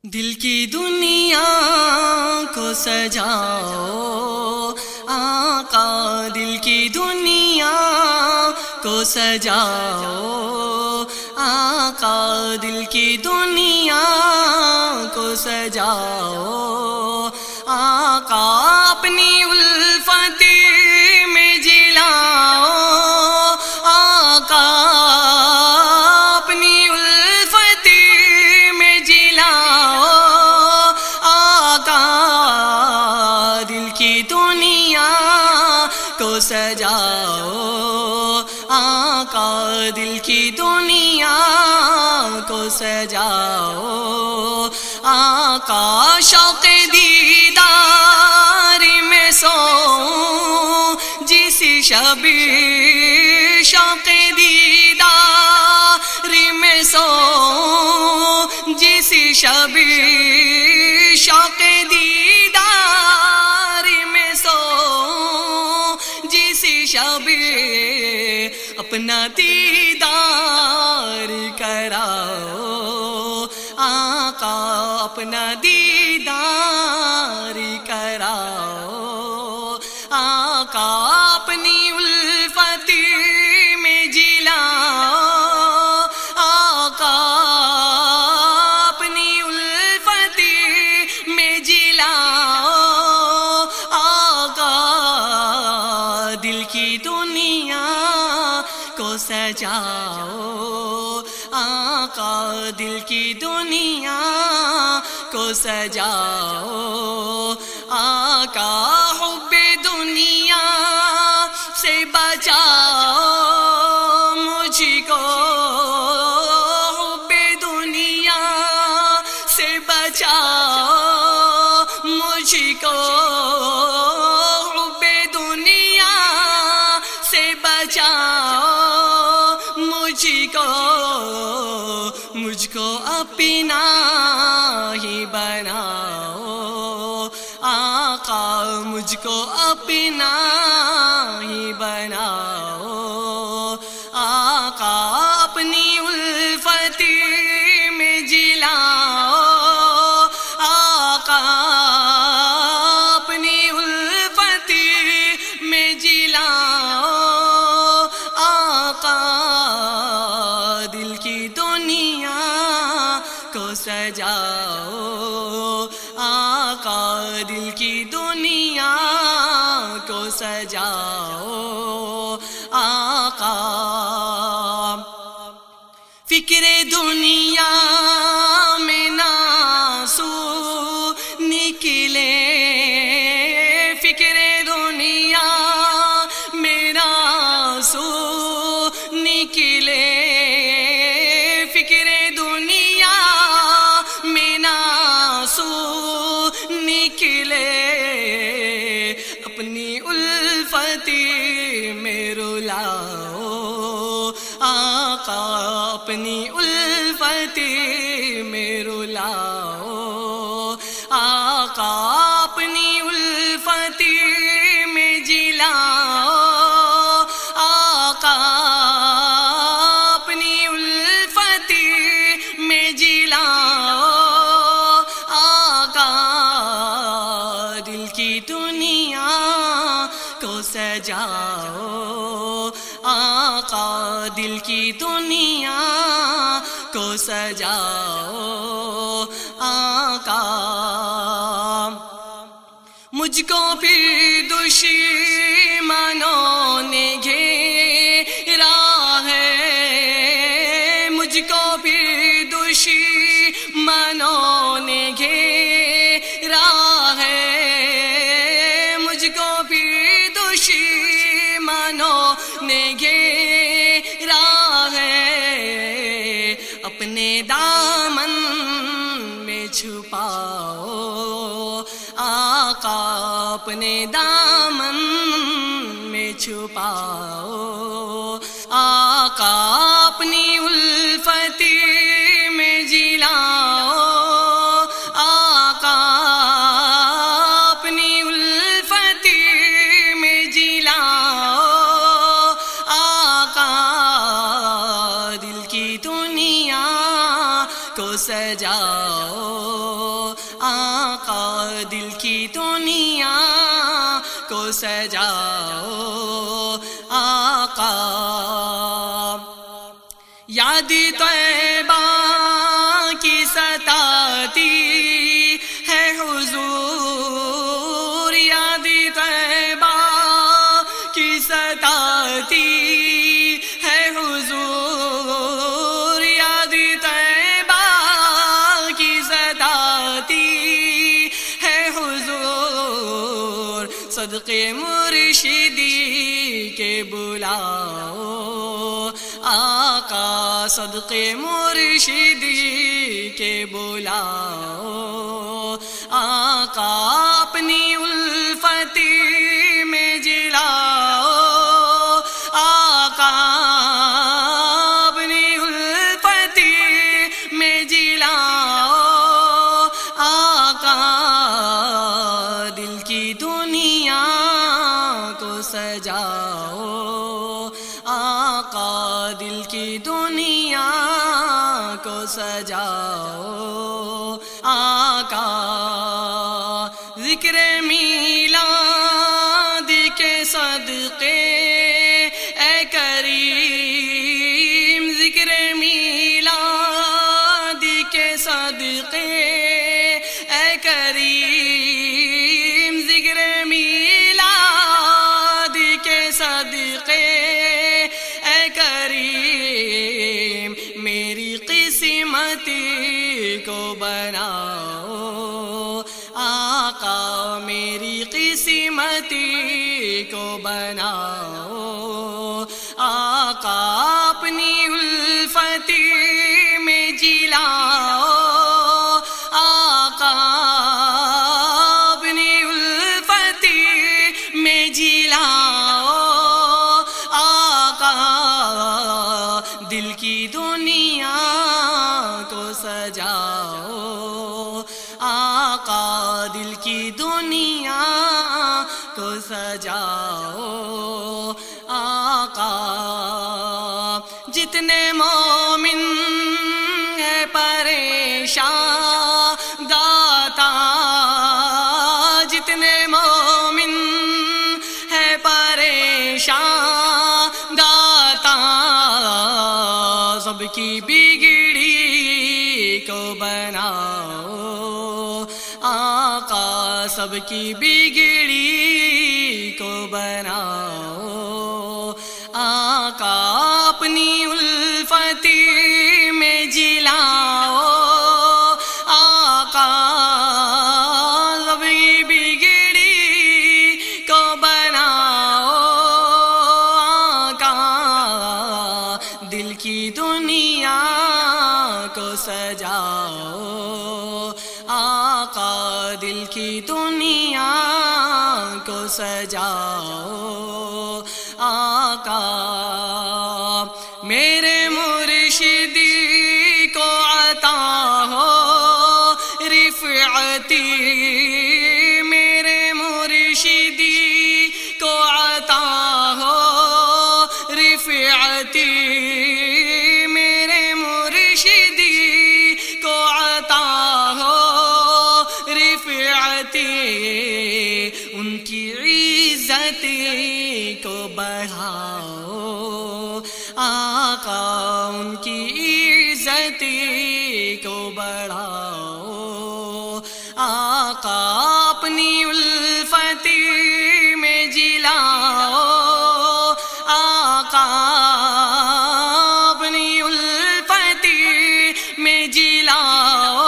دل کی دنیا کو سجاؤ آقا، دل کی دنیا کو سجاؤ آقا، دل کی دنیا کو سجاؤ آقا، اپنی الفت میں جلاؤ آقا، اپنی الفت میں جلاؤ آقا، دل کی دنیا کو سجاؤ آقا، دل کی دنیا کو سجاؤ آقا، شوق دیدار میں سو جس شب شوق دیدار میں سو جس شب شوق دیدار میں سو جس شب اپنا دیدار کراؤ آقا، اپنا دیدار کراؤ آقا، اپنی الفت میں جلاؤ آقا، اپنی الفت میں جلاؤ آقا، دل کی دنیا کو سجاؤ آقا، دل کی دنیا کو سجاؤ آقا، حب دنیا سے بچاؤ مجھ کو، حب دنیا سے بچاؤ مجھ کو، حب دنیا سے بچاؤ مجھ کو، مجھ کو اپنا ہی بناؤ آقا، مجھ کو اپنا ہی بناؤ آقا، اپنی الفت میں جلاؤ آقا، اپنی الفت میں جلاؤ آقا، دل کی دنیا کو سجاؤ آقا، دل کی دنیا کو سجاؤ آقا، فکر دنیا میں نہ سو نکلے، فکر دنیا میں نہ سو نکلے، فکر دنیا میں نہ سو نکلے، اپنی الفت میں رلاؤ آقا، اپنی الفت میں رلاؤ آقا، اپنی الفت میں جلاؤ آقا، اپنی الفت میں جلاؤ آقا، دل کی دنیا کو سجاؤ آقا، دل کی دنیا کو سجاؤ آقا، مجھ کو پھر دشمنوں نے گھیرا ہے، مجھ کو پھر دشمنوں نے گھیرا ہے، مجھ کو پھر دشمنوں نے گھیرا ہے، اپنے دامن میں چھپاؤ آقا، اپنے دامن میں چھپاؤ آقا، اپنی الفت میں جلاؤ آقا، اپنی الفت میں جلاؤ آقا، دل کی دنیا کو سجاؤ، آقا دل کی دنیا کو سجاؤ، آقا یاد طیبہ کی ستاتی ہے حضور، یاد طیبہ کی ستاتی ہے حضور، یاد طیبہ کی ستاتی ہے حضور، صدقے مرشدی کے بلاؤ، آقا صدقے مرشدی کے بلاؤ، آقا اپنی الفتی میں جلاؤ، آقا اپنی الفتی میں جلاؤ، آقا دل کی دنیا کو سجاؤ، آقا دل کی دنیا کو سجاؤ، آقا ذکر میلاد کے صدقے اے کریم، ذکر میلاد کے صدقے اے کریم، ذکر میلاد کے صدقے اے کریم، میری قسمتی کو بناؤ، آقا میری قسمتی کو بناؤ، آقا اپنی الفتی میں جلاؤ، آقا اپنی الفتی میں جلاؤ، آقا دل کی دنیا کو سجاؤ، آقا دل کی دنیا کو سجاؤ، آقا جتنے مومن ہیں پریشان داتا، جتنے مومن ہیں پریشان داتا، سب کی بگڑی کو بناؤ، آقا سب کی بگڑی کو بناؤ، آقا اپنی الفتی میں جلاؤ، آقا سب کی بگڑی کو بناؤ، آقا دل کی دنیا کو سجاؤ، آقا دل کی دنیا کو سجاؤ، آقا میرے مرشدی کو عطا ہو رفعتی، میرے مرشدی کو عطا ہو رفعتی، میرے مرشدی کو عطا ہو رفعتی، ان کی عزت کو بڑھاؤ، آقا ان کی عزت کو بڑھاؤ، آقا اپنی الفتی میں جلاؤ، آقا اپنی الفتی میں جلاؤ،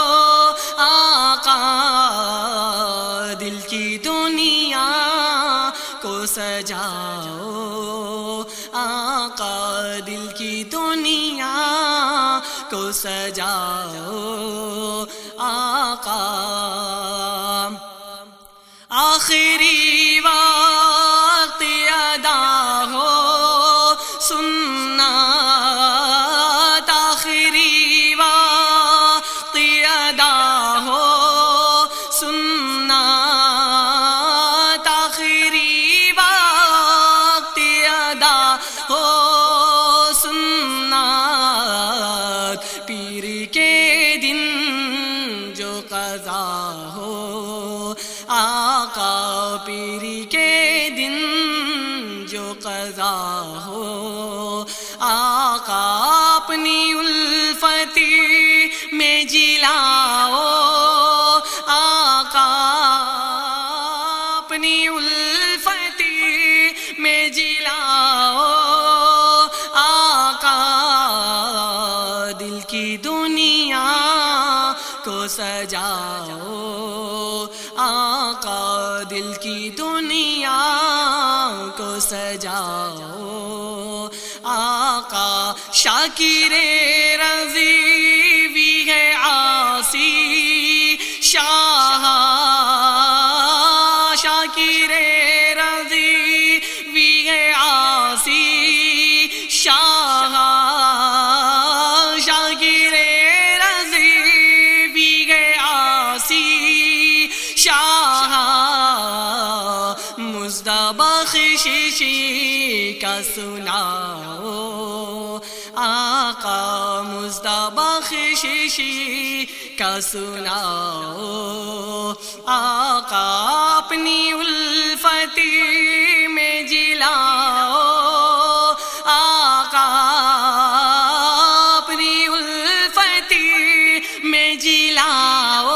آقا دل کی دنیا کو سجاؤ، آقا دل کی دنیا کو سجاؤ، آقا آخری وقت ادا ہو سنت، آخری وقت ادا ہو سنت، آخری وقت ادا ہو سنت، پیر کے دن جو قضا ہو، آقا پیر کے دن جو قضا ہو، آقا اپنی الفتی میں جلاؤ، آقا اپنی الفتی میں جلاؤ، آقا دل کی دنیا کو سجاؤ، آقا دل کی دنیا کو سجاؤ، آقا شاکر رضی بھی ہے عاصی شاہ، شاکر رضی بھی ہے عاصی شاہ، شاکر رضی بھی ہے عاصی شاہ، مژدہ بخشش کا سناؤ، آقا مژدہ بخشش کا سناؤ، آقا اپنی الفتی میں جلاؤ، آقا اپنی الفتی میں جلاؤ،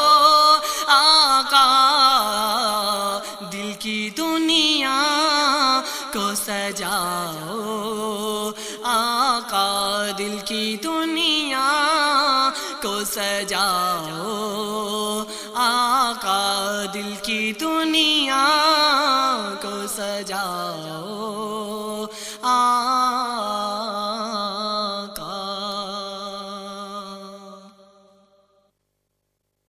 آقا دل کی دنیا کو سجاؤ، آقا دل کی دنیا کو سجاؤ، آقا دل کی دنیا کو سجاؤ۔